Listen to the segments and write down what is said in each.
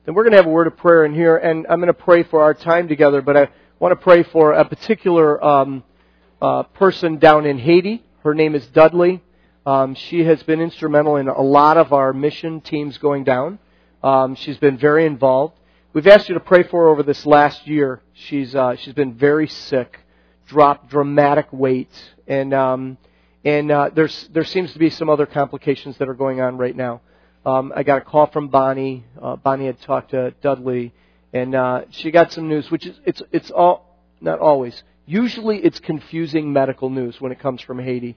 then we're going to have a word of prayer in here, and I'm going to pray for our time together, but I want to pray for a particular person down in Haiti. Her name is Dudley. She has been instrumental in a lot of our mission teams going down. She's been very involved. We've asked you to pray for her over this last year. She's been very sick, dropped dramatic weight, and there seems to be some other complications that are going on right now. I got a call from Bonnie. Bonnie had talked to Dudley, and she got some news, which is it's all not always. Usually, it's confusing medical news when it comes from Haiti.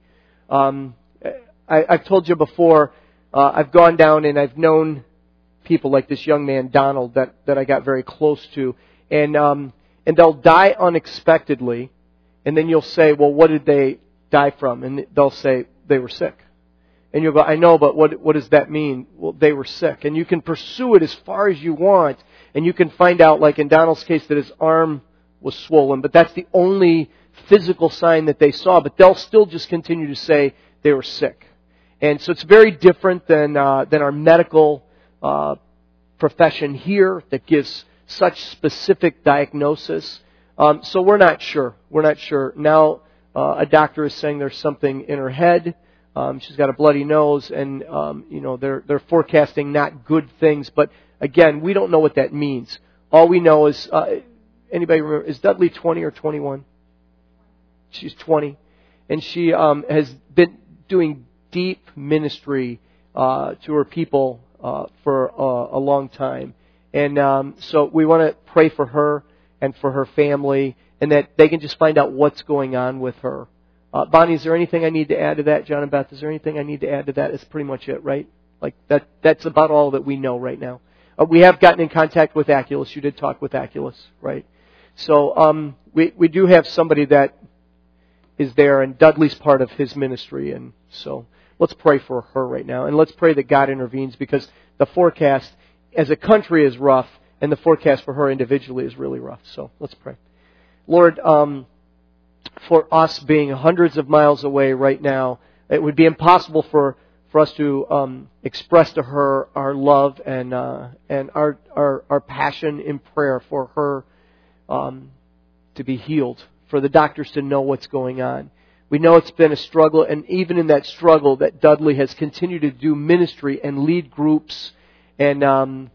I've told you before. I've gone down and I've known people like this young man Donald that I got very close to, and they'll die unexpectedly, and then you'll say, well, what did they die from? And they'll say they were sick. And you'll go, I know, but what does that mean? Well, they were sick. And you can pursue it as far as you want, and you can find out, like in Donald's case, that his arm was swollen, but that's the only physical sign that they saw. But they'll still just continue to say they were sick. And so it's very different than our medical profession here that gives such specific diagnosis. So we're not sure. We're not sure. Now a doctor is saying there's something in her head. She's got a bloody nose, and they're forecasting not good things. But again, we don't know what that means. All we know is, anybody remember? Is Dudley 20 or 21? She's 20, and she has been doing deep ministry to her people for a long time. And so we want to pray for her and for her family, and that they can just find out what's going on with her. Bonnie, is there anything I need to add to that? John and Beth, is there anything I need to add to that? That's pretty much it, right? Like that's about all that we know right now. We have gotten in contact with Aculus. You did talk with Aculus, right? So we do have somebody that is there, and Dudley's part of his ministry, and so let's pray for her right now, and let's pray that God intervenes, because the forecast as a country is rough, and the forecast for her individually is really rough. So let's pray. Lord, for us being hundreds of miles away right now, it would be impossible for us to express to her our love and our passion in prayer for her to be healed, for the doctors to know what's going on. We know it's been a struggle, and even in that struggle, that Dudley has continued to do ministry and lead groups and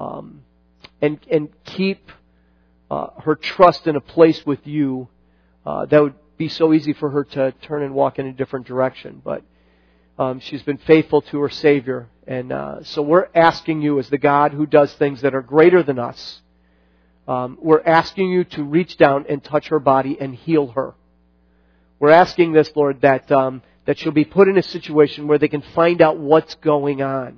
keep her trust in a place with you. That would be so easy for her to turn and walk in a different direction. But she's been faithful to her Savior. And so we're asking you, as the God who does things that are greater than us, we're asking you to reach down and touch her body and heal her. We're asking this, Lord, that she'll be put in a situation where they can find out what's going on.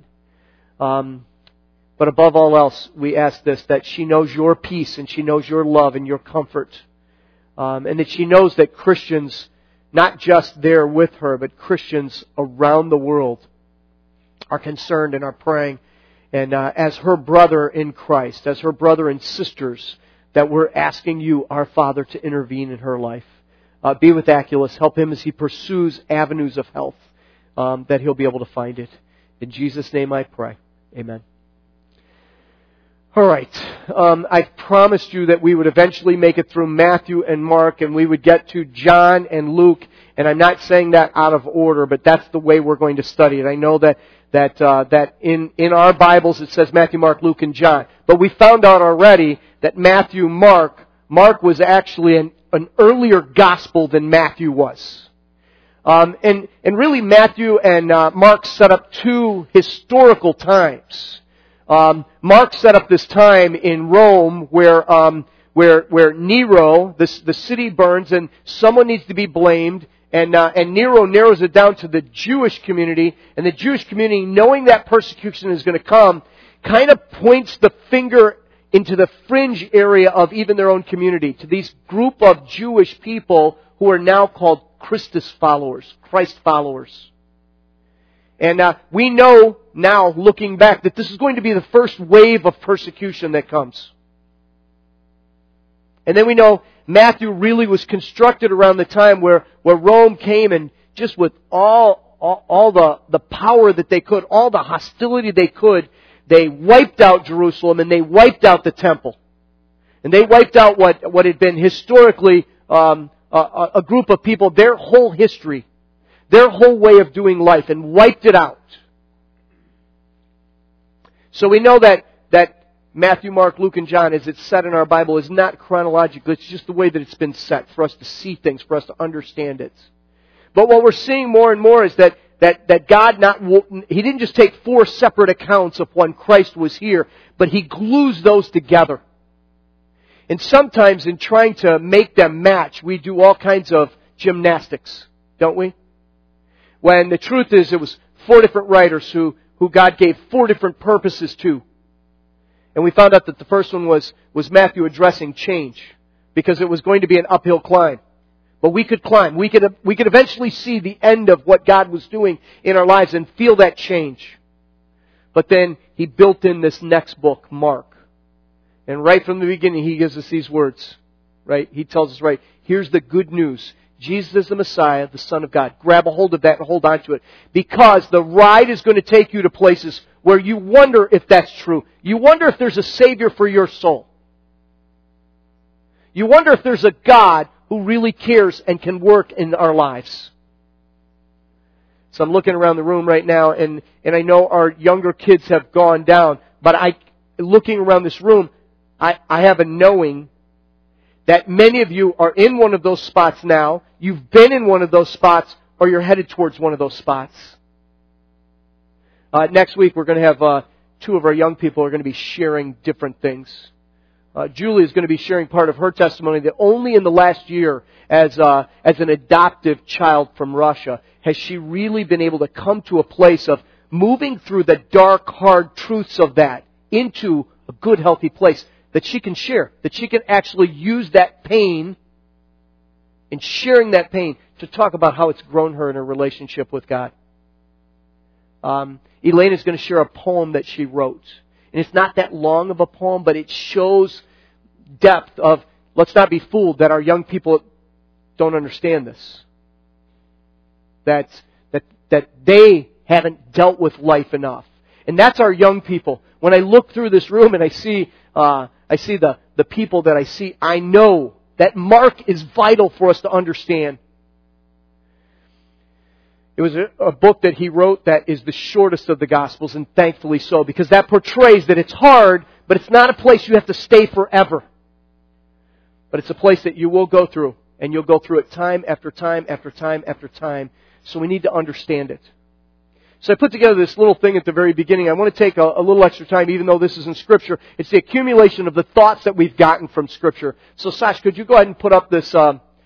But above all else, we ask this, that she knows your peace and she knows your love and your comfort. And that she knows that Christians, not just there with her, but Christians around the world are concerned and are praying. And as her brother in Christ, as her brother and sisters, that we're asking you, our Father, to intervene in her life. Be with Aculus. Help him as he pursues avenues of health, that he'll be able to find it. In Jesus' name I pray. Amen. All right. I promised you that we would eventually make it through Matthew and Mark, and we would get to John and Luke. And I'm not saying that out of order, but that's the way we're going to study it. I know that in our Bibles it says Matthew, Mark, Luke, and John. But we found out already that Mark was actually an earlier gospel than Matthew was. And really Matthew and Mark set up two historical times. Mark set up this time in Rome where Nero, the city burns, and someone needs to be blamed, and Nero narrows it down to the Jewish community, and the Jewish community, knowing that persecution is going to come, kind of points the finger into the fringe area of even their own community, to these group of Jewish people who are now called Christ followers. And we know now, looking back, that this is going to be the first wave of persecution that comes. And then we know Matthew really was constructed around the time where Rome came, and just with all the power that they could, all the hostility they could, they wiped out Jerusalem and they wiped out the temple. And they wiped out what had been historically a group of people, their whole history, their whole way of doing life, and wiped it out. So we know that Matthew, Mark, Luke, and John, as it's set in our Bible, is not chronological. It's just the way that it's been set for us to see things, for us to understand it. But what we're seeing more and more is that God He didn't just take 4 separate accounts of when Christ was here, but He glues those together. And sometimes in trying to make them match, we do all kinds of gymnastics, don't we? When the truth is it was 4 different writers who God gave 4 different purposes to. And we found out that the first one was Matthew addressing change, because it was going to be an uphill climb. But we could climb. We could eventually see the end of what God was doing in our lives and feel that change. But then He built in this next book, Mark. And right from the beginning, He gives us these words. Right? He tells us, right, here's the good news. Jesus is the Messiah, the Son of God. Grab a hold of that and hold on to it. Because the ride is going to take you to places where you wonder if that's true. You wonder if there's a Savior for your soul. You wonder if there's a God who really cares and can work in our lives. So I'm looking around the room right now, and I know our younger kids have gone down, but looking around this room, I have a knowing that many of you are in one of those spots now, you've been in one of those spots, or you're headed towards one of those spots. Next week we're going to have 2 of our young people are going to be sharing different things. Julie is going to be sharing part of her testimony that only in the last year, as an adoptive child from Russia, has she really been able to come to a place of moving through the dark, hard truths of that into a good, healthy place that she can share, that she can actually use that pain and sharing that pain to talk about how it's grown her in her relationship with God. Elaine is going to share a poem that she wrote. And it's not that long of a poem, but it shows depth of, let's not be fooled that our young people don't understand this. That they haven't dealt with life enough. And that's our young people. When I look through this room and I see the people that I see, I know that Mark is vital for us to understand. It was a book that he wrote that is the shortest of the Gospels, and thankfully so, because that portrays that it's hard, but it's not a place you have to stay forever. But it's a place that you will go through, and you'll go through it time after time after time after time. So we need to understand it. So I put together this little thing at the very beginning. I want to take a little extra time, even though this is in Scripture. It's the accumulation of the thoughts that we've gotten from Scripture. So Sash, could you go ahead and put up this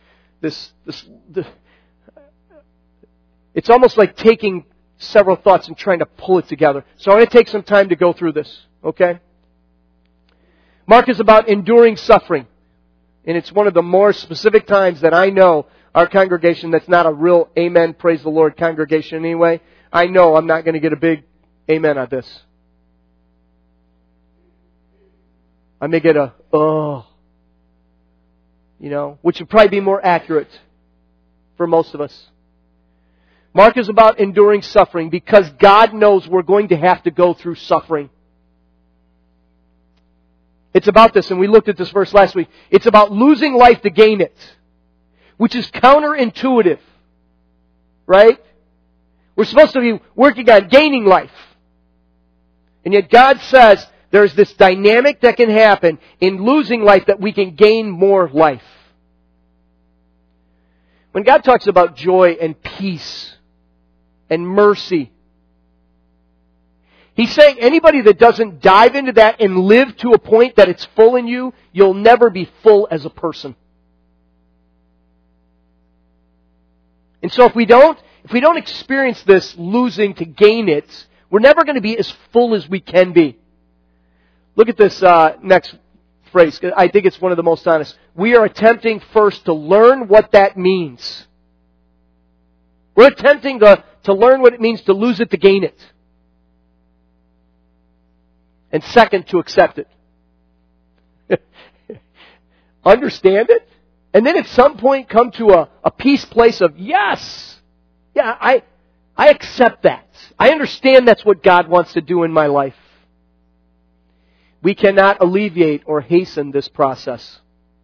it's almost like taking several thoughts and trying to pull it together. So I'm going to take some time to go through this, okay? Mark is about enduring suffering. And it's one of the more specific times that I know our congregation, that's not a real amen, praise the Lord congregation anyway, I know I'm not going to get a big amen on this. I may get a, which would probably be more accurate for most of us. Mark is about enduring suffering because God knows we're going to have to go through suffering. It's about this, and we looked at this verse last week. It's about losing life to gain it, which is counterintuitive, right? We're supposed to be working on gaining life. And yet God says there's this dynamic that can happen in losing life that we can gain more life. When God talks about joy and peace and mercy, He's saying anybody that doesn't dive into that and live to a point that it's full in you, you'll never be full as a person. And so if we don't experience this losing to gain it, we're never going to be as full as we can be. Look at this next phrase. I think it's one of the most honest. We are attempting first to learn what that means. We're attempting to learn what it means to lose it to gain it. And second, to accept it. Understand it. And then at some point come to a peace place of, yes, yeah, I accept that. I understand that's what God wants to do in my life. We cannot alleviate or hasten this process.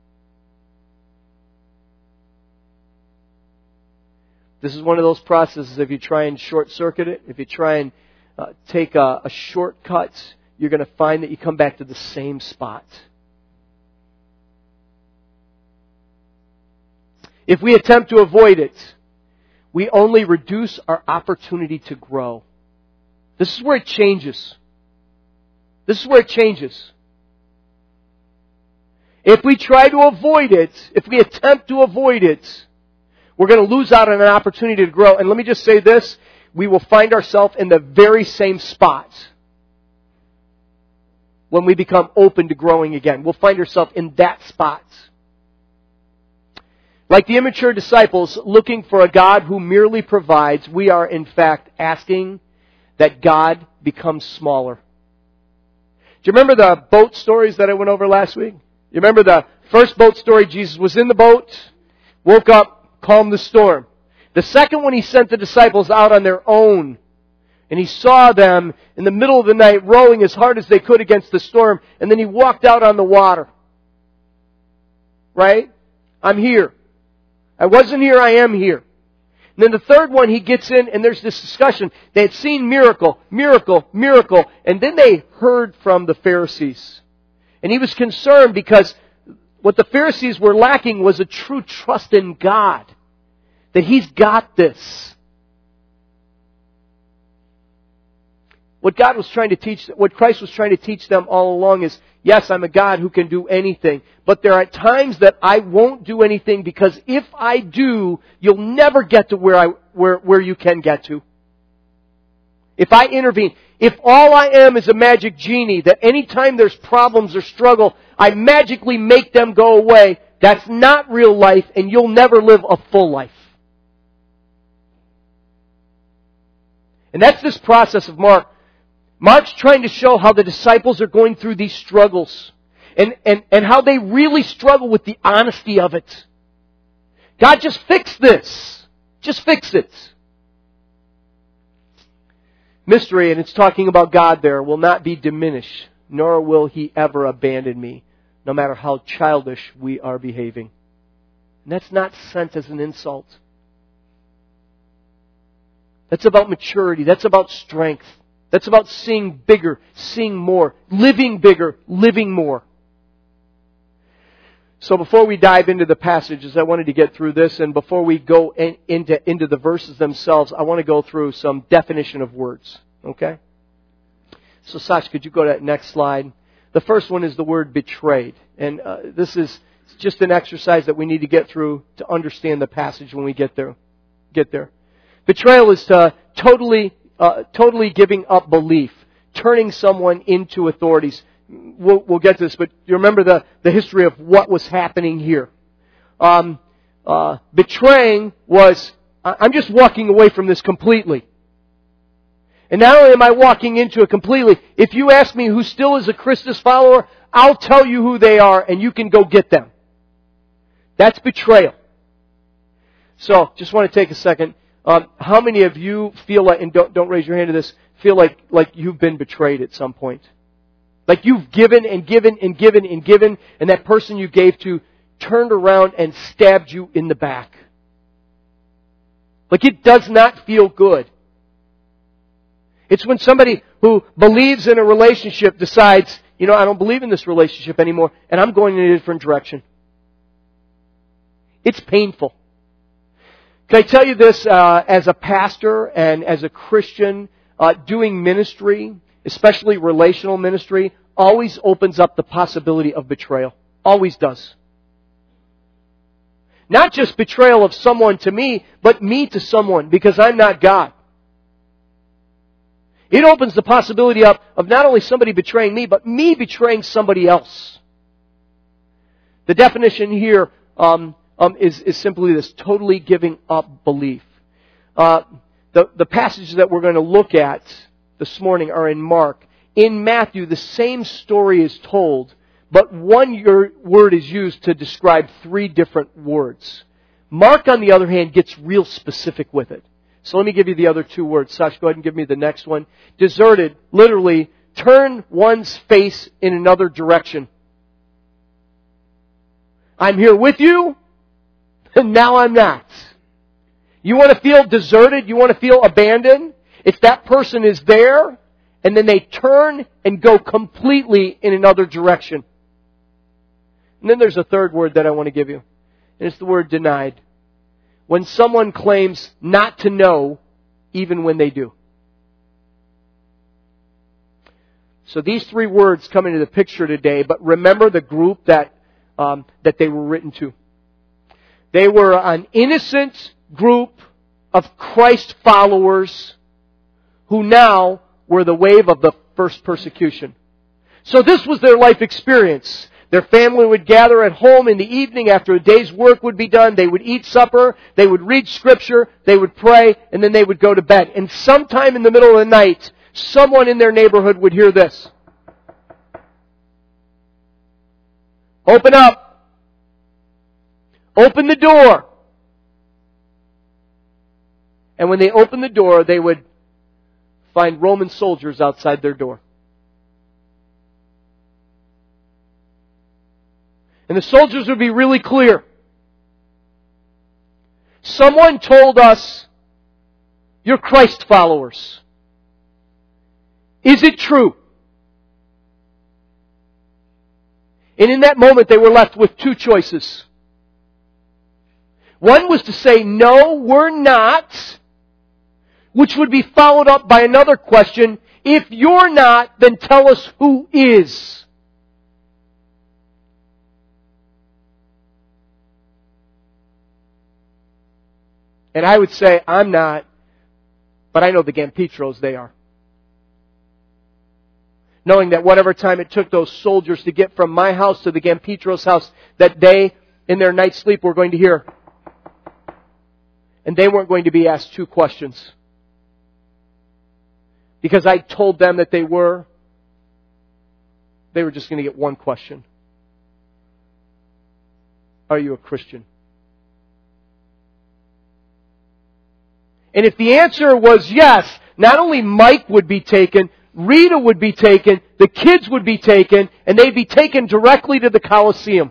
This is one of those processes, if you try and short-circuit it, if you try and take a shortcut, you're going to find that you come back to the same spot. If we attempt to avoid it, we only reduce our opportunity to grow. This is where it changes. This is where it changes. If we try to avoid it, if we attempt to avoid it, we're going to lose out on an opportunity to grow. And let me just say this, we will find ourselves in the very same spot when we become open to growing again. We'll find ourselves in that spot. Like the immature disciples looking for a God who merely provides, we are in fact asking that God becomes smaller. Do you remember the boat stories that I went over last week? You remember the first boat story? Jesus was in the boat, woke up, calmed the storm. The second one, He sent the disciples out on their own. And He saw them in the middle of the night rowing as hard as they could against the storm. And then He walked out on the water. Right? I'm here. I wasn't here, I am here. And then the third one, He gets in and there's this discussion. They had seen miracle, miracle, miracle. And then they heard from the Pharisees. And He was concerned because what the Pharisees were lacking was a true trust in God. That He's got this. What God was trying to teach, what Christ was trying to teach them all along is, yes, I'm a God who can do anything. But there are times that I won't do anything because if I do, you'll never get to where you can get to. If I intervene, if all I am is a magic genie, that anytime there's problems or struggle, I magically make them go away, that's not real life and you'll never live a full life. And that's this process of Mark. Mark's trying to show how the disciples are going through these struggles and how they really struggle with the honesty of it. God, just fix this. Just fix it. Mystery, and it's talking about God there, will not be diminished, nor will He ever abandon me, no matter how childish we are behaving. And that's not sent as an insult. That's about maturity. That's about strength. That's about seeing bigger, seeing more, living bigger, living more. So before we dive into the passages, I wanted to get through this, and before we go into the verses themselves, I want to go through some definition of words. Okay? So Sash, could you go to that next slide? The first one is the word betrayed. And this is just an exercise that we need to get through to understand the passage when we get there. Betrayal is to totally giving up belief, turning someone into authorities. We'll get to this, but you remember the history of what was happening here. Betraying was, I'm just walking away from this completely. And not only am I walking into it completely, if you ask me who still is a Christus follower, I'll tell you who they are and you can go get them. That's betrayal. So, just want to take a second. How many of you feel like, and don't raise your hand to this, feel like you've been betrayed at some point? Like you've given and given and given and given, and that person you gave to turned around and stabbed you in the back. Like it does not feel good. It's when somebody who believes in a relationship decides, I don't believe in this relationship anymore, and I'm going in a different direction. It's painful. Can I tell you this, as a pastor and as a Christian, doing ministry, especially relational ministry, always opens up the possibility of betrayal. Always does. Not just betrayal of someone to me, but me to someone, because I'm not God. It opens the possibility up of not only somebody betraying me, but me betraying somebody else. The definition here is simply this: totally giving up belief. The passages that we're going to look at this morning are in Mark. In Matthew, the same story is told, but one word is used to describe three different words. Mark, on the other hand, gets real specific with it. So let me give you the other two words. Sash, go ahead and give me the next one. Deserted literally turn one's face in another direction. I'm here with you, and now I'm not. You want to feel deserted? You want to feel abandoned? If that person is there, and then they turn and go completely in another direction. And then there's a third word that I want to give you. And it's the word denied. When someone claims not to know, even when they do. So these three words come into the picture today, but remember the group that they were written to. They were an innocent group of Christ followers who now were the wave of the first persecution. So this was their life experience. Their family would gather at home in the evening after a day's work would be done. They would eat supper, they would read Scripture, they would pray, and then they would go to bed. And sometime in the middle of the night, someone in their neighborhood would hear this. Open up. Open the door. And when they opened the door, they would find Roman soldiers outside their door. And the soldiers would be really clear. Someone told us you're Christ followers. Is it true? And in that moment they were left with two choices. One was to say, no, we're not, which would be followed up by another question, if you're not, then tell us who is. And I would say, I'm not, but I know the Gampetros, they are. Knowing that whatever time it took those soldiers to get from my house to the Gampetros' house, that they, in their night's sleep, were going to hear. And they weren't going to be asked two questions. Because I told them that they were just going to get one question. Are you a Christian? And if the answer was yes, not only Mike would be taken, Rita would be taken, the kids would be taken, and they'd be taken directly to the Colosseum.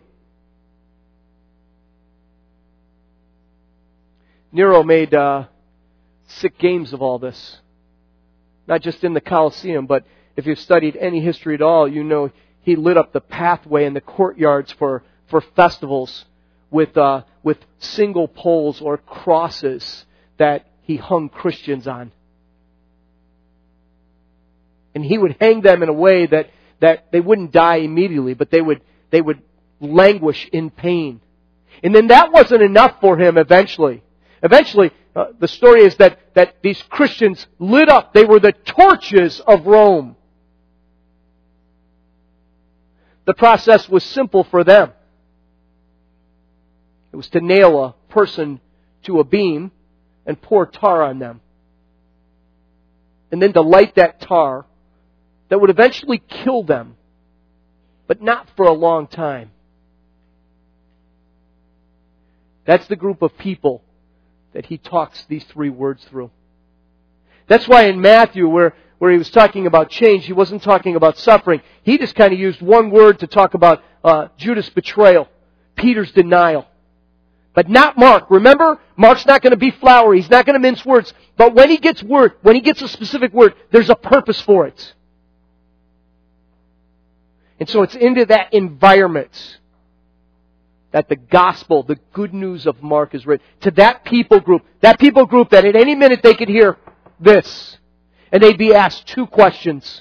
Nero made sick games of all this. Not just in the Colosseum, but if you've studied any history at all, you know he lit up the pathway and the courtyards for festivals with single poles or crosses that he hung Christians on. And he would hang them in a way that they wouldn't die immediately, but they would languish in pain. And then that wasn't enough for him eventually. Eventually, the story is that these Christians lit up. They were the torches of Rome. The process was simple for them. It was to nail a person to a beam and pour tar on them. And then to light that tar that would eventually kill them, but not for a long time. That's the group of people that he talks these three words through. That's why in Matthew, where he was talking about change, he wasn't talking about suffering. He just kind of used one word to talk about Judas' betrayal, Peter's denial. But not Mark. Remember, Mark's not going to be flowery. He's not going to mince words. But when he gets a specific word, there's a purpose for it. And so it's into that environment that the gospel, the good news of Mark is written. To that people group that at any minute they could hear this. And they'd be asked two questions.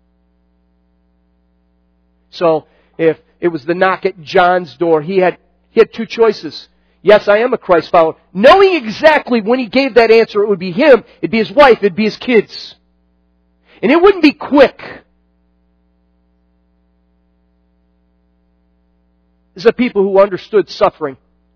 So if it was the knock at John's door, he had two choices. Yes, I am a Christ follower. Knowing exactly when he gave that answer, it would be him, it'd be his wife, it'd be his kids. And it wouldn't be quick. These are people who understood suffering.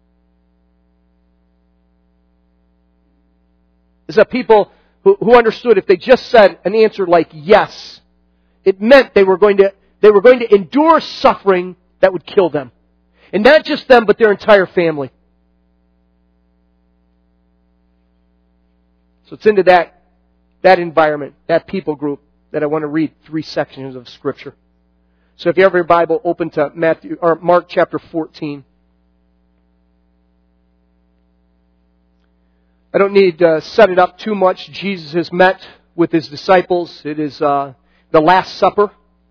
These are people who understood if they just said an answer like yes, it meant they were going to endure suffering that would kill them. And not just them, but their entire family. So it's into that environment, that people group. that I want to read 3 sections of Scripture. So if you have your Bible, open to Mark chapter 14. I don't need to set it up too much. Jesus has met with His disciples. It is the Last Supper.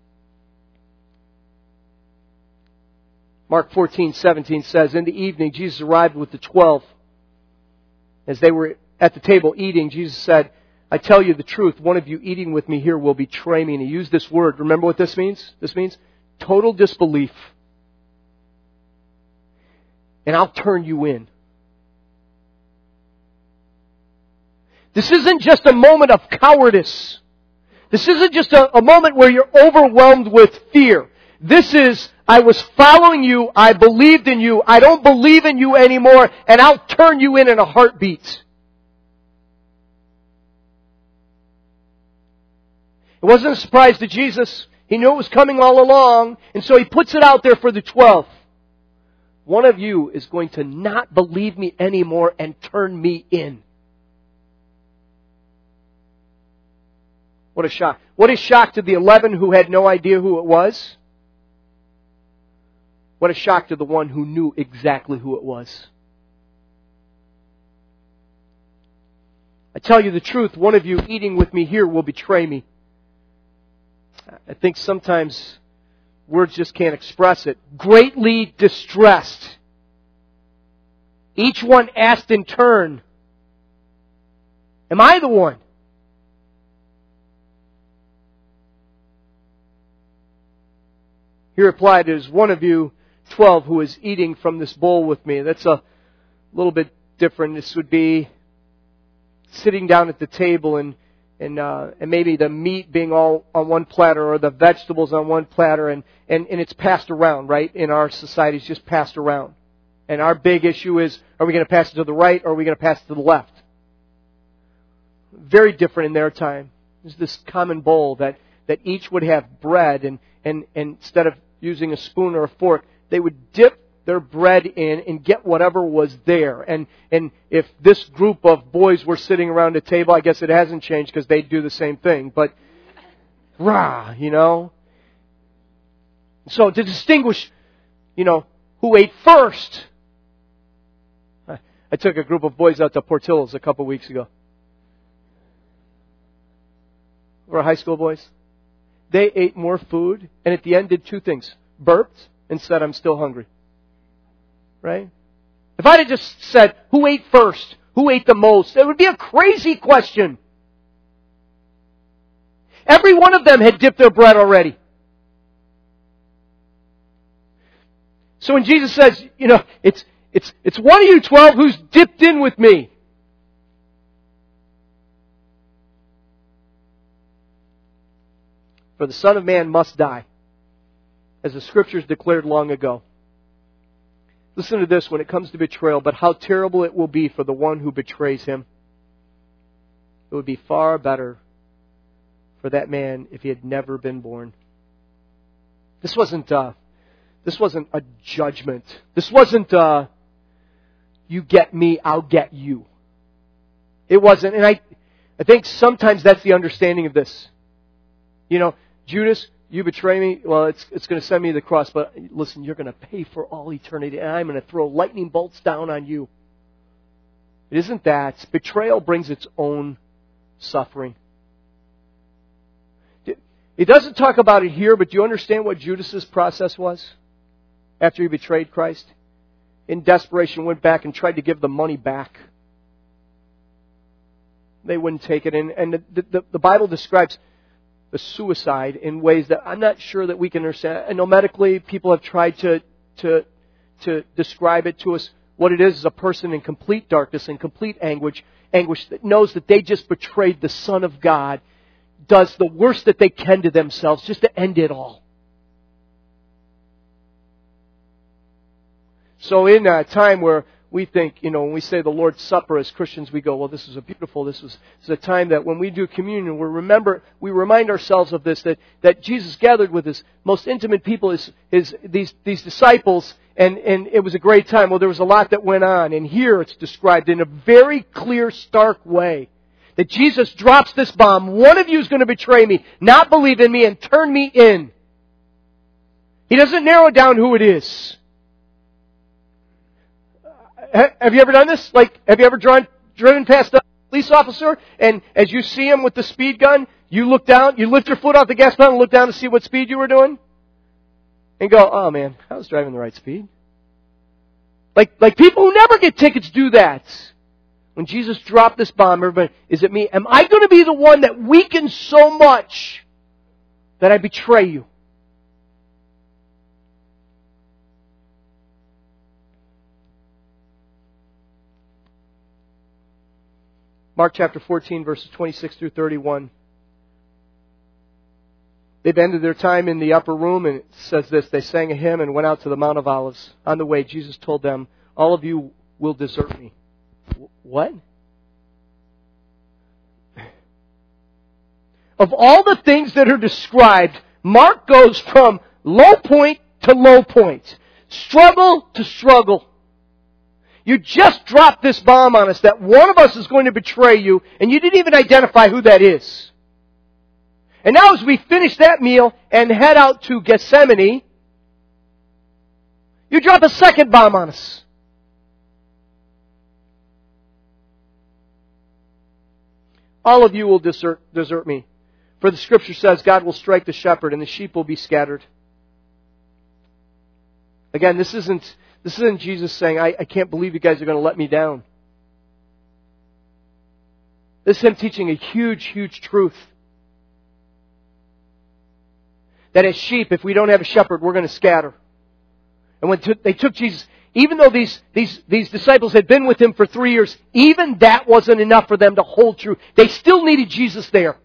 Mark 14:17 says, "In the evening Jesus arrived with the 12. As they were at the table eating, Jesus said, 'I tell you the truth, one of you eating with me here will betray me.'" And He used this word. Remember what this means? This means total disbelief. "And I'll turn you in." This isn't just a moment of cowardice. This isn't just a moment where you're overwhelmed with fear. This is, I was following you, I believed in you, I don't believe in you anymore, and I'll turn you in a heartbeat. It wasn't a surprise to Jesus. He knew it was coming all along, and so He puts it out there for the 12. One of you is going to not believe me anymore and turn me in. What a shock. What a shock to the 11 who had no idea who it was. What a shock to the one who knew exactly who it was. "I tell you the truth, one of you eating with me here will betray me." I think sometimes words just can't express it. Greatly distressed. Each one asked in turn, "Am I the one?" He replied, "It is one of you 12 who is eating from this bowl with me." That's a little bit different. This would be sitting down at the table and maybe the meat being all on one platter or the vegetables on one platter and it's passed around, right? In our society, it's just passed around. And our big issue is, are we going to pass it to the right or are we going to pass it to the left? Very different in their time. There's this common bowl that each would have bread and instead of using a spoon or a fork, they would dip their bread in and get whatever was there. And if this group of boys were sitting around a table, I guess it hasn't changed because they do the same thing. But, you know. So to distinguish, who ate first. I took a group of boys out to Portillo's a couple weeks ago. We're high school boys. They ate more food and at the end did 2 things. Burped and said, "I'm still hungry." Right? If I'd have just said, who ate first? Who ate the most? It would be a crazy question. Every one of them had dipped their bread already. So when Jesus says, it's one of you 12 who's dipped in with me. For the Son of Man must die, as the Scriptures declared long ago. Listen to this when it comes to betrayal, but how terrible it will be for the one who betrays Him. It would be far better for that man if he had never been born. This wasn't a judgment. This wasn't you get me, I'll get you. It wasn't, and I think sometimes that's the understanding of this. Judas, you betray me, well, it's going to send me to the cross, but listen, you're going to pay for all eternity, and I'm going to throw lightning bolts down on you. It isn't that. Betrayal brings its own suffering. It doesn't talk about it here, but do you understand what Judas's process was after he betrayed Christ? In desperation, went back and tried to give the money back. They wouldn't take it, and the Bible describes the suicide in ways that I'm not sure that we can understand. I know medically people have tried to describe it to us. What it is a person in complete darkness and complete anguish that knows that they just betrayed the Son of God, does the worst that they can to themselves just to end it all. So in a time where we think, when we say the Lord's Supper as Christians, we go, well, this is this is a time that when we do communion, we remind ourselves of this, that Jesus gathered with His most intimate people, these disciples, and it was a great time. Well, there was a lot that went on, and here it's described in a very clear, stark way. that Jesus drops this bomb. One of you is going to betray me, not believe in me, and turn me in. He doesn't narrow down who it is. Have you ever done this? Like, have you ever driven past a police officer, and as you see him with the speed gun, you look down, you lift your foot off the gas pedal and look down to see what speed you were doing? And go, oh man, I was driving the right speed. Like people who never get tickets do that. When Jesus dropped this bomb, everybody, is it me? Am I going to be the one that weakens so much that I betray you? Mark chapter 14, verses 26 through 31. They've ended their time in the upper room, and it says this: they sang a hymn and went out to the Mount of Olives. On the way, Jesus told them, all of you will desert me. What? Of all the things that are described, Mark goes from low point to low point. Struggle to struggle. You just dropped this bomb on us that one of us is going to betray you, and you didn't even identify who that is. And now as we finish that meal and head out to Gethsemane, you drop a second bomb on us. All of you will desert me. For the Scripture says, God will strike the shepherd and the sheep will be scattered. Again, this isn't Jesus saying, I can't believe you guys are going to let me down. This is Him teaching a huge, huge truth. That as sheep, if we don't have a shepherd, we're going to scatter. And when they took Jesus, even though these disciples had been with Him for 3 years, even that wasn't enough for them to hold true. They still needed Jesus there.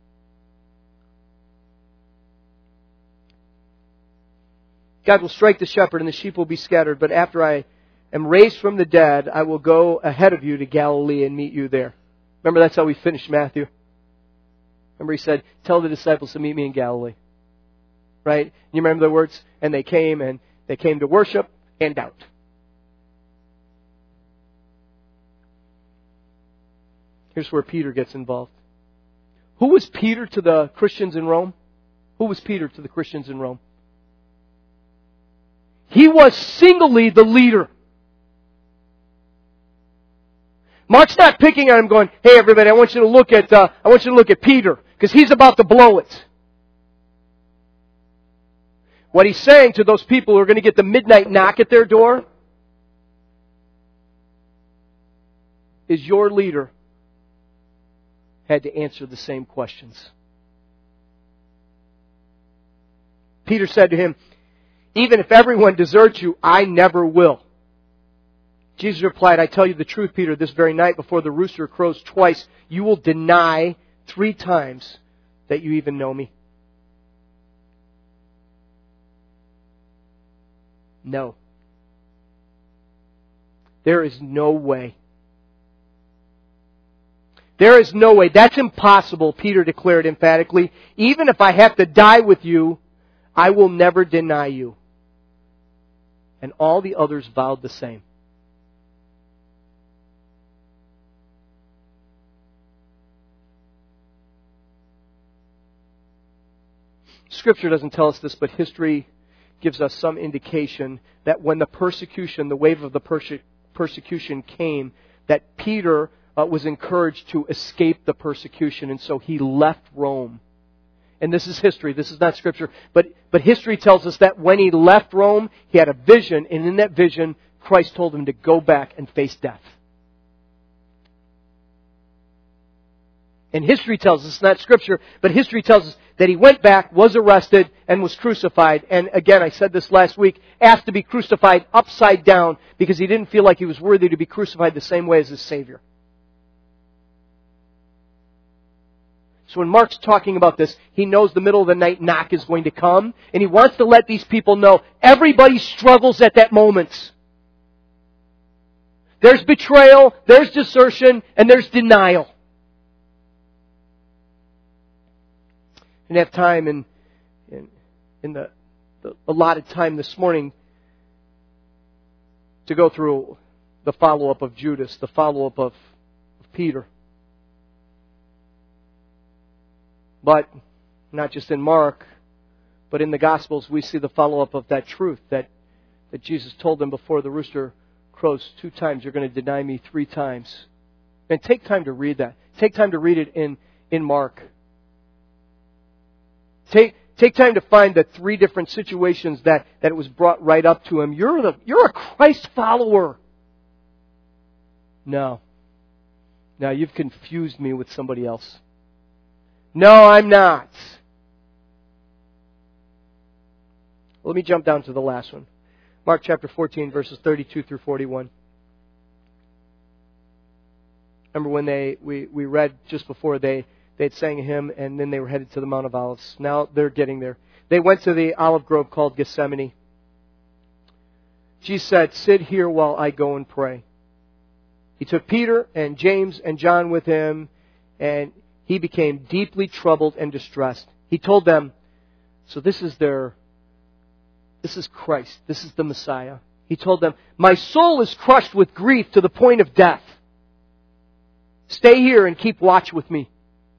God will strike the shepherd and the sheep will be scattered, but after I am raised from the dead, I will go ahead of you to Galilee and meet you there. Remember, that's how we finished Matthew. Remember, He said, tell the disciples to meet me in Galilee. Right? You remember the words? And they came to worship and doubt. Here's where Peter gets involved. Who was Peter to the Christians in Rome? Who was Peter to the Christians in Rome? He was singly the leader. Mark's not picking on him going, hey everybody, I want you to look at Peter, because he's about to blow it. What he's saying to those people who are going to get the midnight knock at their door is your leader had to answer the same questions. Peter said to him, even if everyone deserts you, I never will. Jesus replied, I tell you the truth, Peter, this very night before the rooster crows twice, you will deny 3 times that you even know me. No. There is no way. There is no way. That's impossible, Peter declared emphatically. Even if I have to die with you, I will never deny you. And all the others vowed the same. Scripture doesn't tell us this, but history gives us some indication that when the persecution, the wave of the persecution came, that Peter was encouraged to escape the persecution, and so he left Rome. And this is history, this is not Scripture, but history tells us that when he left Rome, he had a vision, and in that vision, Christ told him to go back and face death. And history tells us, not Scripture, but history tells us that he went back, was arrested, and was crucified. And again, I said this last week, asked to be crucified upside down because he didn't feel like he was worthy to be crucified the same way as his Savior. So when Mark's talking about this, he knows the middle of the night knock is going to come, and he wants to let these people know everybody struggles at that moment. There's betrayal, there's desertion, and there's denial. I didn't have time in the allotted time this morning to go through the follow-up of Judas, the follow-up of Peter. But not just in Mark, but in the Gospels, we see the follow-up of that truth that Jesus told them before the rooster crows 2 times, you're going to deny me 3 times. And take time to read that. Take time to read it in Mark. Take time to find the 3 different situations that it was brought right up to him. You're a Christ follower. No. Now you've confused me with somebody else. No, I'm not. Let me jump down to the last one. Mark chapter 14, verses 32 through 41. Remember when we read just before they'd sang a hymn and then they were headed to the Mount of Olives. Now they're getting there. They went to the olive grove called Gethsemane. Jesus said, sit here while I go and pray. He took Peter and James and John with him, and he became deeply troubled and distressed. He told them, so this is Christ. This is the Messiah. He told them, my soul is crushed with grief to the point of death. Stay here and keep watch with me.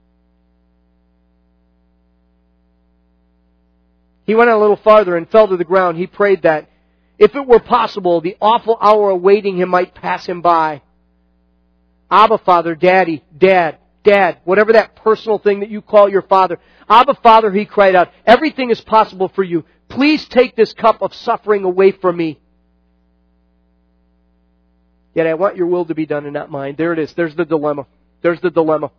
He went on a little farther and fell to the ground. He prayed that, if it were possible, the awful hour awaiting him might pass him by. Abba, Father, Daddy, Dad, whatever that personal thing that you call your Father. Abba, Father, he cried out, everything is possible for you. Please take this cup of suffering away from me. Yet I want your will to be done and not mine. There it is. There's the dilemma. There's the dilemma.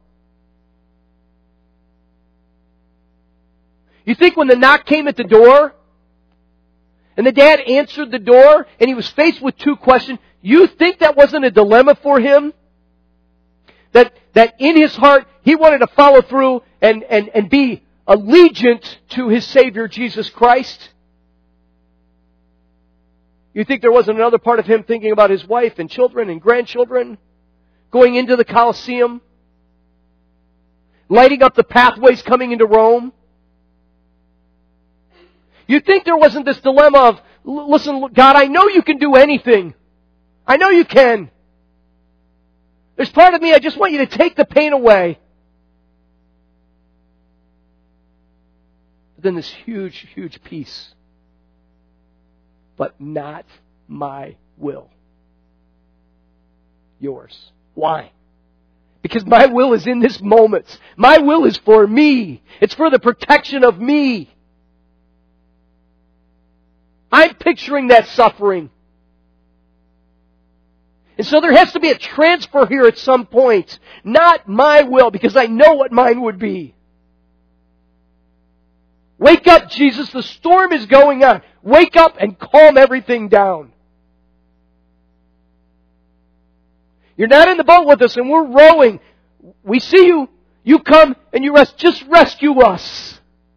You think when the knock came at the door, and the dad answered the door, and he was faced with 2 questions, you think that wasn't a dilemma for him? That in his heart, he wanted to follow through and be allegiant to his Savior, Jesus Christ? You think there wasn't another part of him thinking about his wife and children and grandchildren? Going into the Colosseum? Lighting up the pathways coming into Rome? You think there wasn't this dilemma of, listen, God, I know you can do anything. I know you can. There's part of me, I just want you to take the pain away. But then this huge, huge peace. But not my will. Yours. Why? Because my will is in this moment. My will is for me. It's for the protection of me. I'm picturing that suffering. And so there has to be a transfer here at some point. Not my will, because I know what mine would be. Wake up, Jesus. The storm is going on. Wake up and calm everything down. You're not in the boat with us and we're rowing. We see you. You come and you rest. Just rescue us.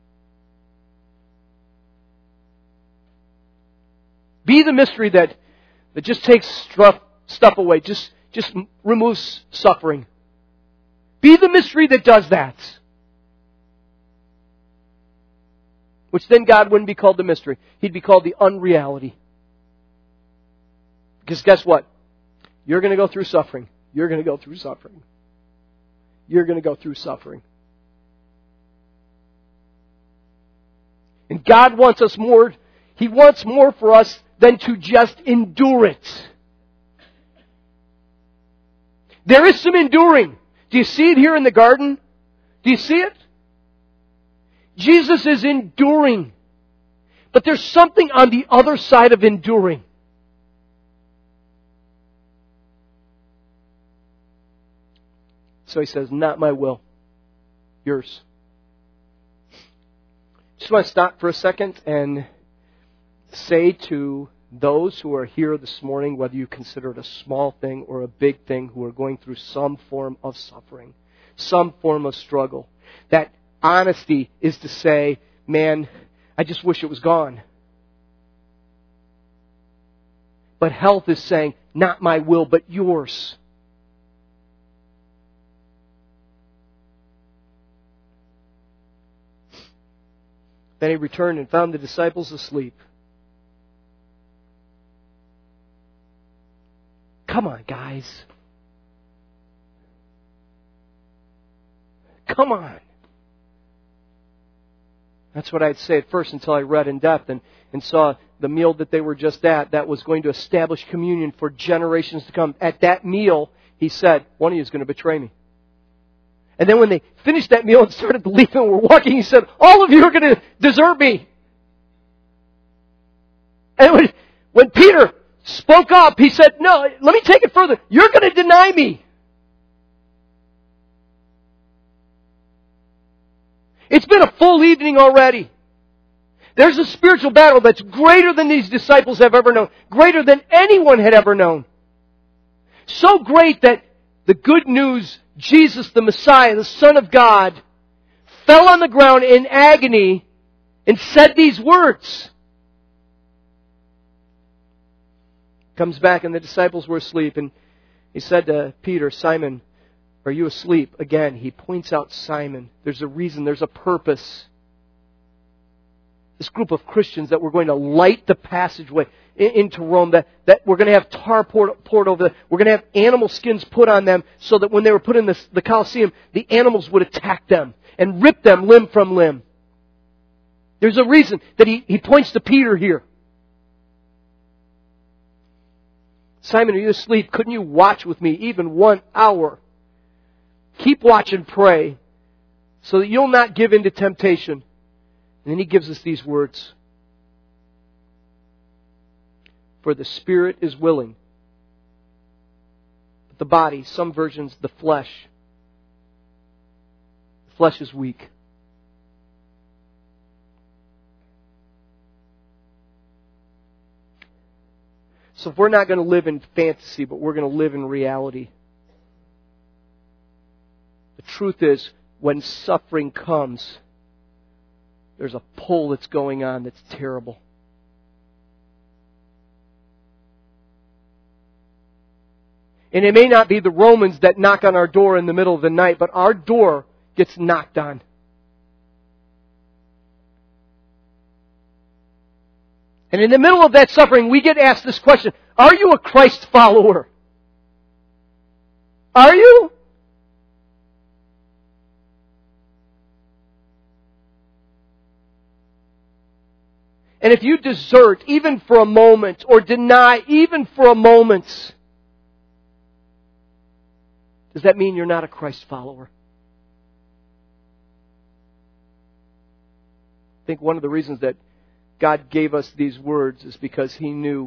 Be the mystery that just takes stuff away. Just removes suffering. Be the mystery that does that. Which then God wouldn't be called the mystery. He'd be called the unreality. Because guess what? You're going to go through suffering. You're going to go through suffering. You're going to go through suffering. And God wants us more. He wants more for us than to just endure it. There is some enduring. Do you see it here in the garden? Do you see it? Jesus is enduring. But there's something on the other side of enduring. So he says, not my will, yours. Just want to stop for a second and say to those who are here this morning, whether you consider it a small thing or a big thing, who are going through some form of suffering, some form of struggle, that honesty is to say, man, I just wish it was gone. But health is saying, not my will, but yours. Then he returned and found the disciples asleep. Come on, guys. Come on. That's what I'd say at first until I read in depth and saw the meal that they were just at that was going to establish communion for generations to come. At that meal, He said, one of you is going to betray me. And then when they finished that meal and started to leave and were walking, He said, all of you are going to desert me. And when Peter spoke up, he said, no, let me take it further. You're going to deny me. It's been a full evening already. There's a spiritual battle that's greater than these disciples have ever known. Greater than anyone had ever known. So great that the good news, Jesus the Messiah, the Son of God, fell on the ground in agony and said these words. Comes back and the disciples were asleep and He said to Peter, Simon, are you asleep? Again, He points out Simon. There's a reason, there's a purpose. This group of Christians that we're going to light the passageway into Rome, that we're going to have tar poured over them. We're going to have animal skins put on them so that when they were put in the Colosseum, the animals would attack them and rip them limb from limb. There's a reason that he points to Peter here. Simon, are you asleep? Couldn't you watch with me even 1 hour? Keep watch and pray so that you'll not give in to temptation. And then He gives us these words. For the spirit is willing, but the body, some versions, the flesh is weak. So if we're not going to live in fantasy, but we're going to live in reality, the truth is, when suffering comes, there's a pull that's going on that's terrible. And it may not be the Romans that knock on our door in the middle of the night, but our door gets knocked on. And in the middle of that suffering, we get asked this question, are you a Christ follower? Are you? And if you desert even for a moment, or deny even for a moment, does that mean you're not a Christ follower? I think one of the reasons that God gave us these words is because He knew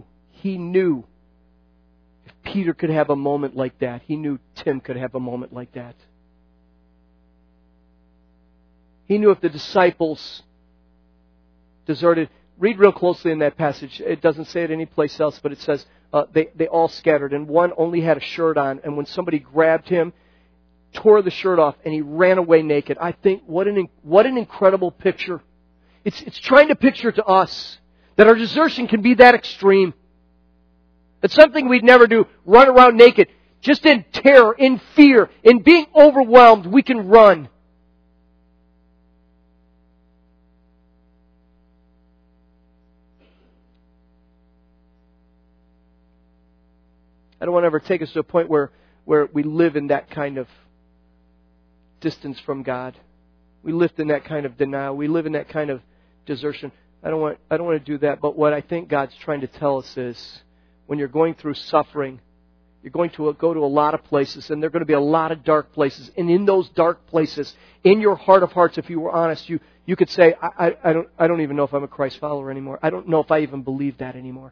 if Peter could have a moment like that, He knew Tim could have a moment like that. He knew if the disciples deserted. Read real closely in that passage. It doesn't say it anyplace else, but it says they all scattered, and one only had a shirt on, and when somebody grabbed him, tore the shirt off, and he ran away naked. I think, what an incredible picture. It's trying to picture to us that our desertion can be that extreme. It's something we'd never do, run around naked. Just in terror, in fear, in being overwhelmed, we can run. I don't want to ever take us to a point where we live in that kind of distance from God. We live in that kind of denial. We live in that kind of desertion. I don't want to do that. But what I think God's trying to tell us is, when you're going through suffering, you're going to go to a lot of places, and there are going to be a lot of dark places. And in those dark places, in your heart of hearts, if you were honest, you could say, I don't even know if I'm a Christ follower anymore. I don't know if I even believe that anymore.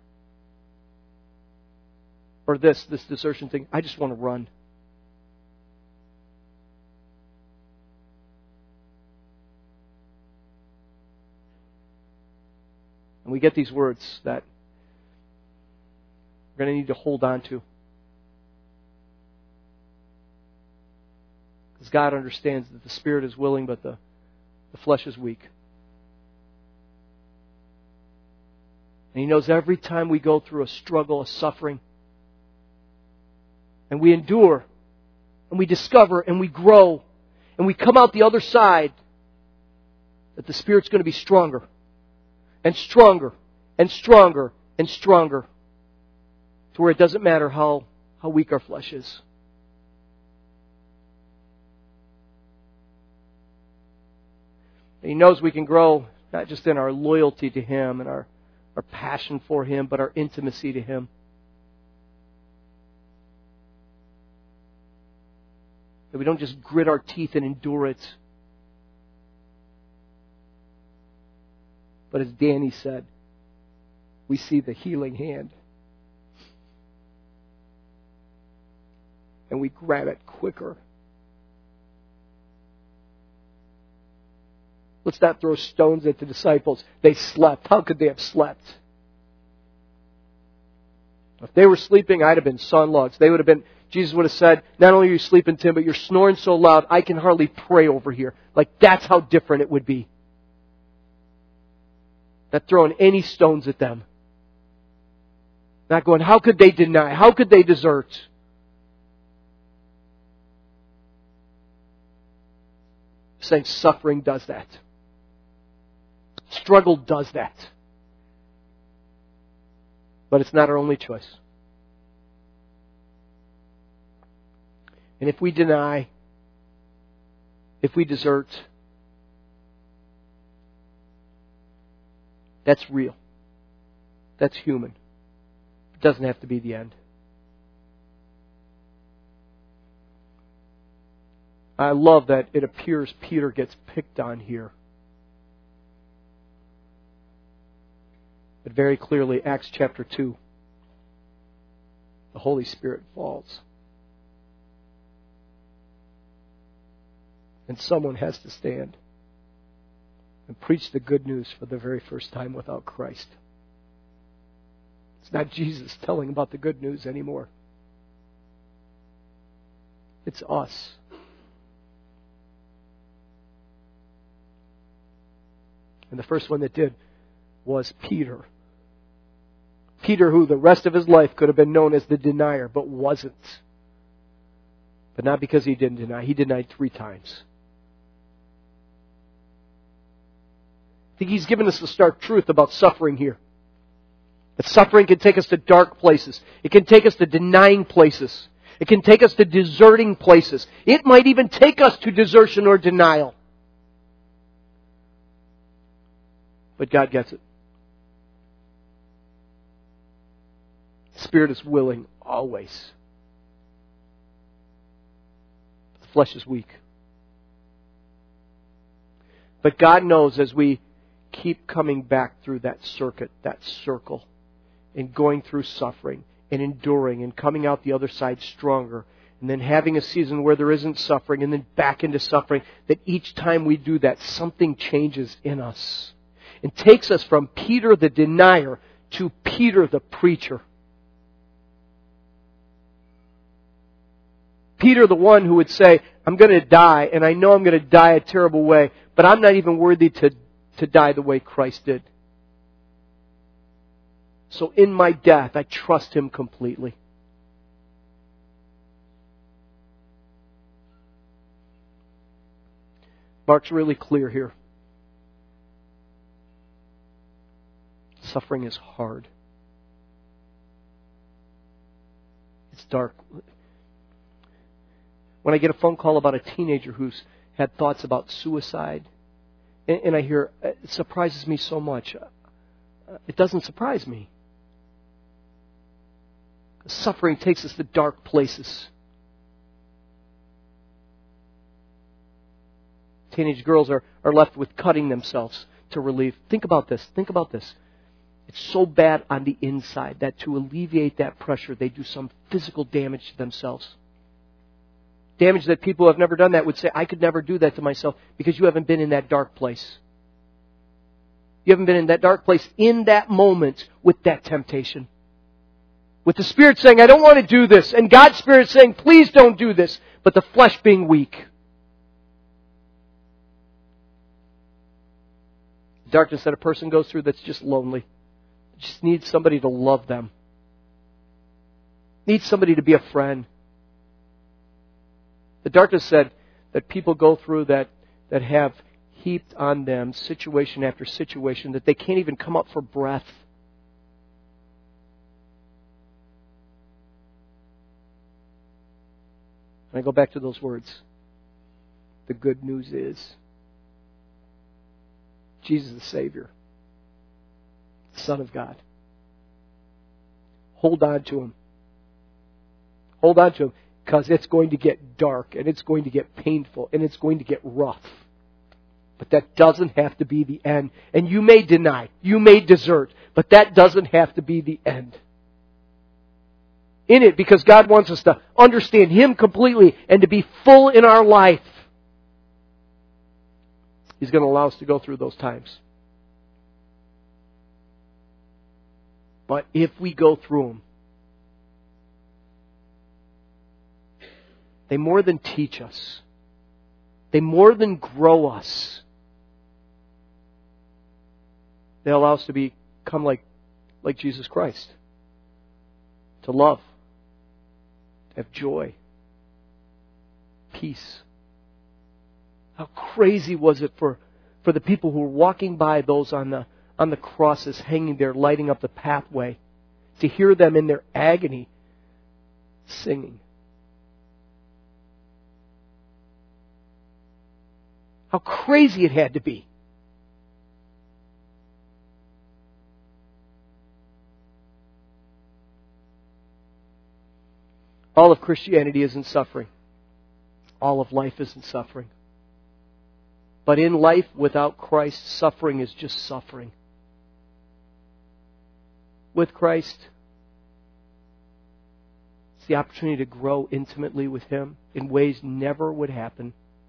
Or this desertion thing. I just want to run. And we get these words that we're going to need to hold on to. Because God understands that the spirit is willing, but the flesh is weak. And He knows every time we go through a struggle, a suffering, and we endure, and we discover, and we grow, and we come out the other side, that the Spirit's going to be stronger, and stronger, and stronger, and stronger, to where it doesn't matter how weak our flesh is. And He knows we can grow Not just in our loyalty to Him and our passion for Him, but our intimacy to Him. That we don't just grit our teeth and endure it. But as Danny said, we see the healing hand. And we grab it quicker. Let's not throw stones at the disciples. They slept. How could they have slept? If they were sleeping, I'd have been sawn logs. They would have been, Jesus would have said, not only are you sleeping, Tim, but you're snoring so loud, I can hardly pray over here. Like, that's how different it would be. Not throwing any stones at them. Not going, how could they deny? How could they desert? Saying suffering does that. Struggle does that. But it's not our only choice. And if we deny, if we desert, that's real. That's human. It doesn't have to be the end. I love that it appears Peter gets picked on here. But very clearly, Acts chapter 2, the Holy Spirit falls. And someone has to stand and preach the good news for the very first time without Christ. It's not Jesus telling about the good news anymore. It's us. And the first one that did was Peter. Peter, who the rest of his life could have been known as the denier, but wasn't. But not because he didn't deny. He denied 3 times. I think he's given us the stark truth about suffering here. That suffering can take us to dark places. It can take us to denying places. It can take us to deserting places. It might even take us to desertion or denial. But God gets it. Spirit is willing always. The flesh is weak. But God knows as we keep coming back through that circuit, that circle, and going through suffering and enduring and coming out the other side stronger, and then having a season where there isn't suffering and then back into suffering, that each time we do that, something changes in us. And takes us from Peter the denier to Peter the preacher. Peter the one who would say, I'm going to die, and I know I'm going to die a terrible way, but I'm not even worthy to die the way Christ did. So in my death, I trust Him completely. Mark's really clear here. Suffering is hard. It's dark. When I get a phone call about a teenager who's had thoughts about suicide, and I hear, it surprises me so much. It doesn't surprise me. Suffering takes us to dark places. Teenage girls are left with cutting themselves to relieve. Think about this. Think about this. It's so bad on the inside that to alleviate that pressure, they do some physical damage to themselves. Damage that people who have never done that would say, I could never do that to myself because you haven't been in that dark place. You haven't been in that dark place in that moment with that temptation. With the Spirit saying, I don't want to do this. And God's Spirit saying, please don't do this. But the flesh being weak. Darkness that a person goes through that's just lonely. Just needs somebody to love them. Needs somebody to be a friend. The darkness said that people go through that have heaped on them situation after situation that they can't even come up for breath. And I go back to those words. The good news is Jesus the Savior, the Son of God. Hold on to Him. Hold on to Him, because it's going to get dark, and it's going to get painful, and it's going to get rough. But that doesn't have to be the end. And you may deny, you may desert, but that doesn't have to be the end. In it, because God wants us to understand Him completely and to be full in our life, He's going to allow us to go through those times. But if we go through them, they more than teach us. They more than grow us. They allow us to become like Jesus Christ. To love. To have joy. Peace. How crazy was it for the people who were walking by those on the crosses hanging there, lighting up the pathway, to hear them in their agony singing. How crazy it had to be. All of Christianity isn't suffering. All of life isn't suffering. But in life without Christ, suffering is just suffering. With Christ, it's the opportunity to grow intimately with Him in ways never would happen.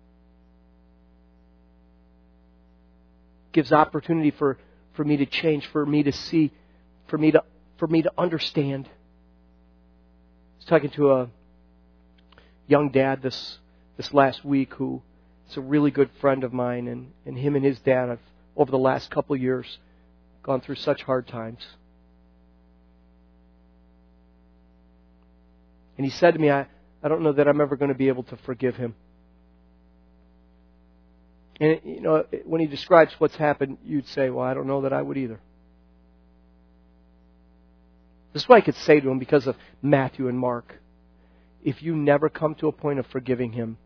Gives opportunity for me to change, for me to see, for me to understand. I was talking to a young dad this last week who is a really good friend of mine, and him and his dad have, over the last couple of years, gone through such hard times. And he said to me, I don't know that I'm ever going to be able to forgive him. And, you know, when he describes what's happened, you'd say, well, I don't know that I would either. This is what I could say to him because of Matthew and Mark. If you never come to a point of forgiving him,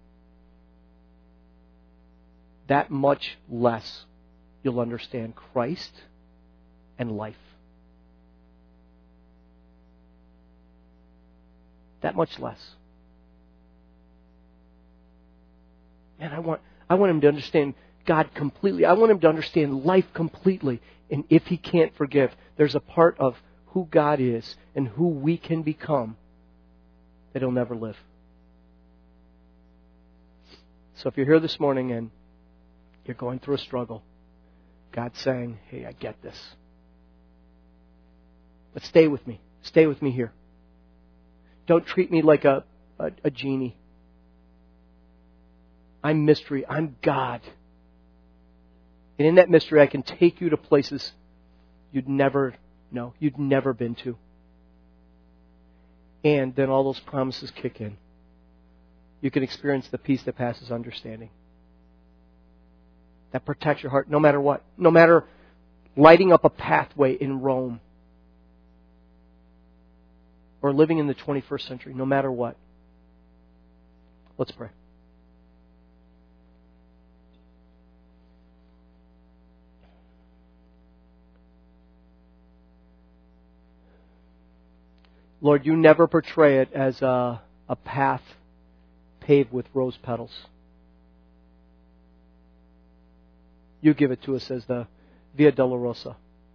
that much less you'll understand Christ and life. That much less. Man, I want him to understand God completely. I want him to understand life completely. And if he can't forgive, there's a part of who God is and who we can become that he'll never live. So if you're here this morning and you're going through a struggle, God's saying, hey, I get this. But stay with me. Stay with me here. Don't treat me like a genie. I'm mystery. I'm God. And in that mystery, I can take you to places you'd never know, you'd never been to. And then all those promises kick in. You can experience the peace that passes understanding. That protects your heart no matter what. No matter lighting up a pathway in Rome. Or living in the 21st century, no matter what. Let's pray. Lord, you never portray it as a path paved with rose petals. You give it to us as the Via Dolorosa.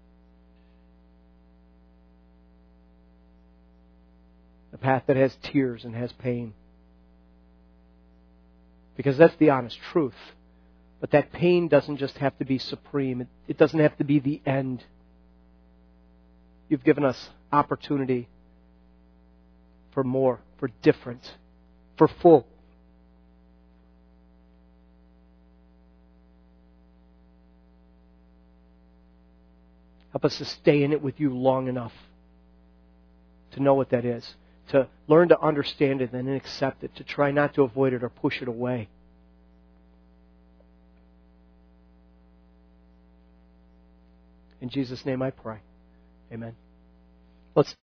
A path that has tears and has pain. Because that's the honest truth. But that pain doesn't just have to be supreme. It doesn't have to be the end. You've given us opportunity for more, for different, for full. Help us to stay in it with you long enough to know what that is, to learn to understand it and then accept it, to try not to avoid it or push it away. In Jesus' name I pray. Amen. Let's